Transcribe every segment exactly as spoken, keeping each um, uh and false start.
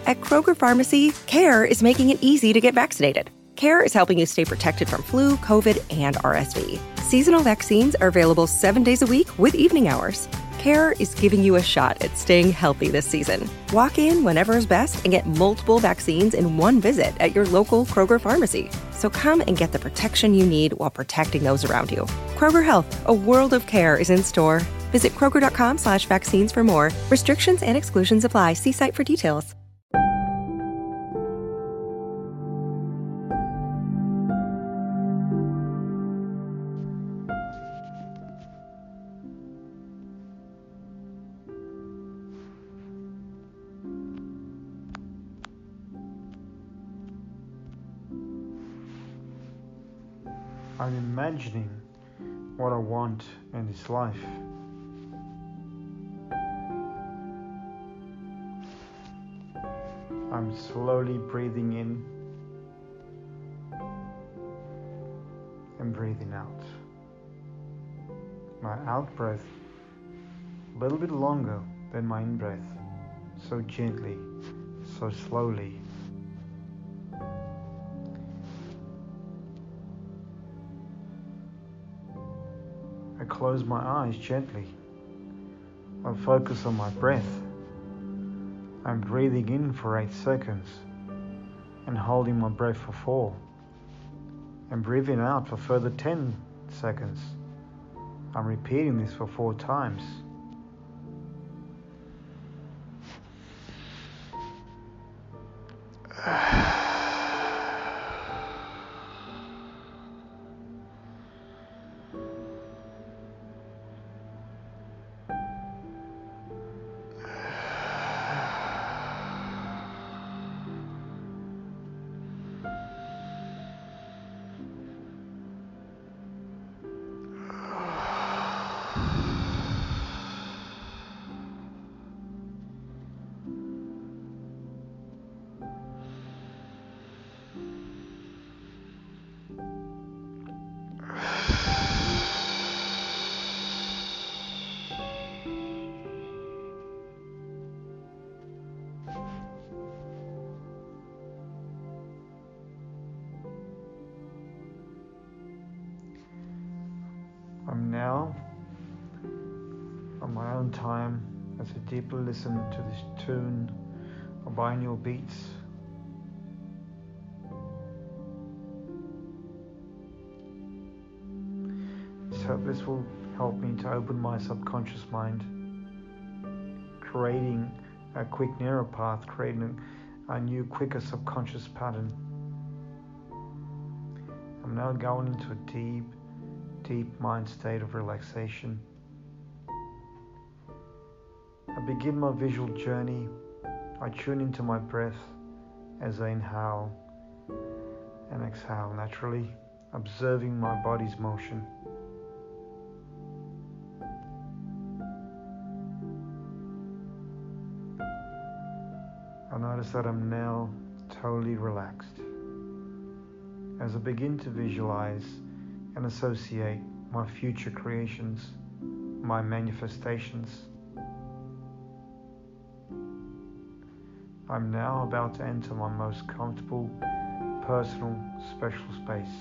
At Kroger Pharmacy, CARE is making it easy to get vaccinated. CARE is helping you stay protected from flu, COVID, and R S V. Seasonal vaccines are available seven days a week with evening hours. CARE is giving you a shot at staying healthy this season. Walk in whenever is best and get multiple vaccines in one visit at your local Kroger Pharmacy. So come and get the protection you need while protecting those around you. Kroger Health, a world of care is in store. Visit Kroger.com slash vaccines for more. Restrictions and exclusions apply. See site for details. I'm imagining what I want in this life. I'm slowly breathing in and breathing out. My out breath a little bit longer than my in breath, so gently, so slowly. I close my eyes gently. I focus on my breath. I'm breathing in for eight seconds and holding my breath for four. And breathing out for further ten seconds. I'm repeating this for four times. I'm now, on my own time, as I deeply listen to this tune of binaural beats. So this will help me to open my subconscious mind, creating a quick neural path, creating a new, quicker subconscious pattern. I'm now going into a deep, deep mind state of relaxation. I begin my visual journey. I tune into my breath as I inhale and exhale naturally, observing my body's motion. I notice that I'm now totally relaxed. As I begin to visualize and associate my future creations, my manifestations, I'm now about to enter my most comfortable, personal, special space.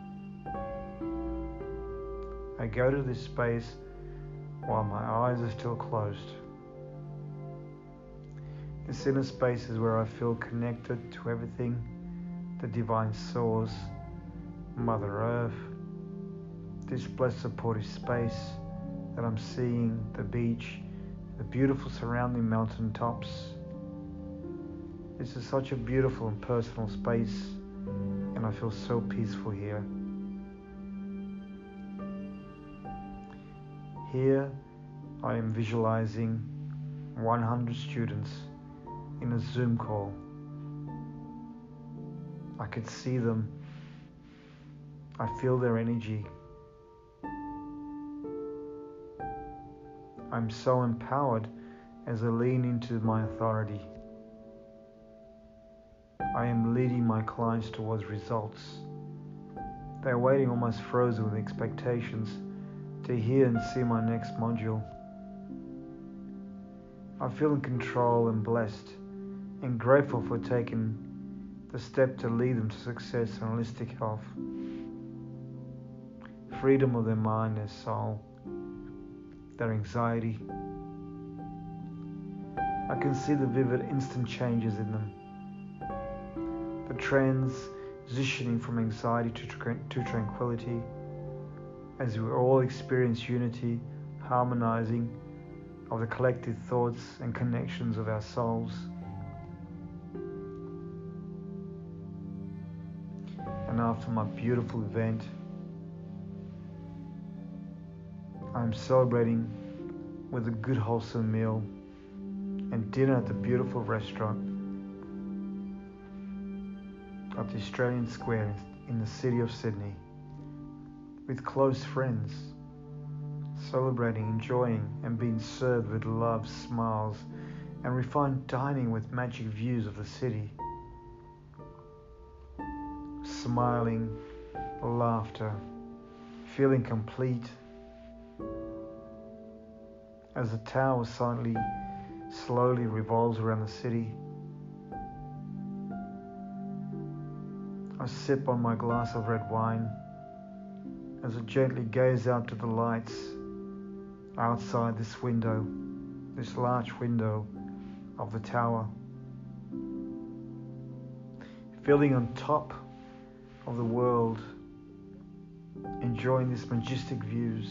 I go to this space while my eyes are still closed. This inner space is where I feel connected to everything, the divine source, Mother Earth, this blessed supportive space that I'm seeing, the beach, the beautiful surrounding mountain tops. This is such a beautiful and personal space, and I feel so peaceful here. Here, I am visualizing one hundred students in a Zoom call. I could see them. I feel their energy. I'm so empowered as I lean into my authority. I am leading my clients towards results. They are waiting almost frozen with expectations to hear and see my next module. I feel in control and blessed and grateful for taking the step to lead them to success and holistic health, freedom of their mind, their soul, their anxiety. I can see the vivid instant changes in them, the transitioning from anxiety to, tra- to tranquility, as we all experience unity, harmonizing of the collective thoughts and connections of our souls. And after my beautiful event, I'm celebrating with a good wholesome meal and dinner at the beautiful restaurant at the Australian Square in the city of Sydney, with close friends, celebrating, enjoying, and being served with love, smiles, and refined dining with magic views of the city. Smiling, laughter, feeling complete, as the tower silently, slowly revolves around the city. I sip on my glass of red wine as I gently gaze out to the lights outside this window, this large window of the tower, feeling on top of the world, enjoying these majestic views.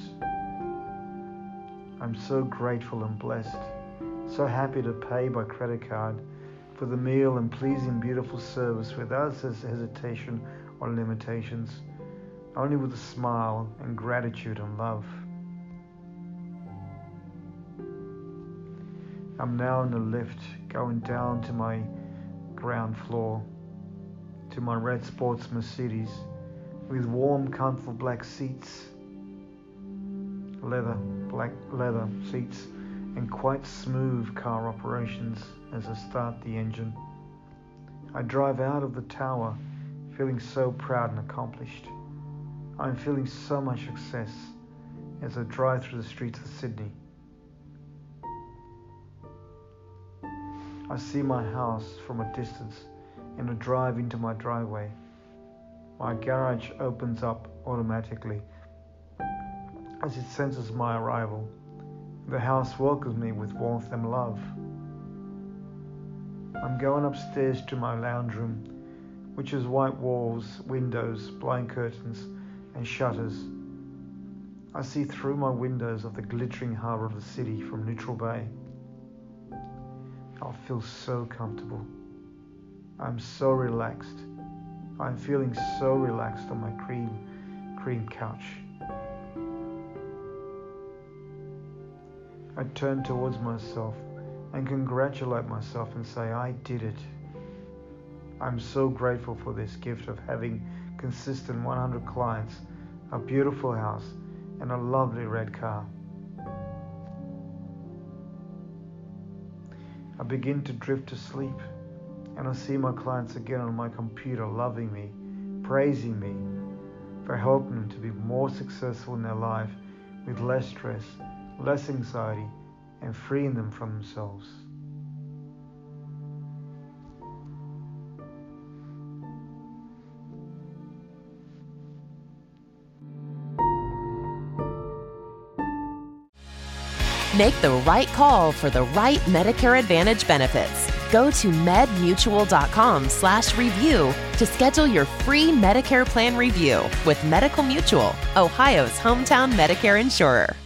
I'm so grateful and blessed, so happy to pay by credit card for the meal and pleasing, beautiful service without hesitation or limitations, only with a smile and gratitude and love. I'm now in the lift going down to my ground floor, to my red sports Mercedes with warm, comfortable black seats, leather, black leather seats, and quite smooth car operations as I start the engine. I drive out of the tower feeling so proud and accomplished. I'm feeling so much success as I drive through the streets of Sydney. I see my house from a distance and I drive into my driveway. My garage opens up automatically as it senses my arrival. The house welcomes me with warmth and love. I'm going upstairs to my lounge room, which has white walls, windows, blind curtains, and shutters. I see through my windows of the glittering harbour of the city from Neutral Bay. I feel so comfortable. I'm so relaxed. I'm feeling so relaxed on my cream, cream couch. I turn towards myself and congratulate myself and say, I did it. I'm so grateful for this gift of having consistent one hundred clients, a beautiful house, and a lovely red car. I begin to drift to sleep, and I see my clients again on my computer loving me, praising me for helping them to be more successful in their life with less stress, less anxiety, and freeing them from themselves. Make the right call for the right Medicare Advantage benefits. Go to medmutual.com slash review to schedule your free Medicare plan review with Medical Mutual, Ohio's hometown Medicare insurer.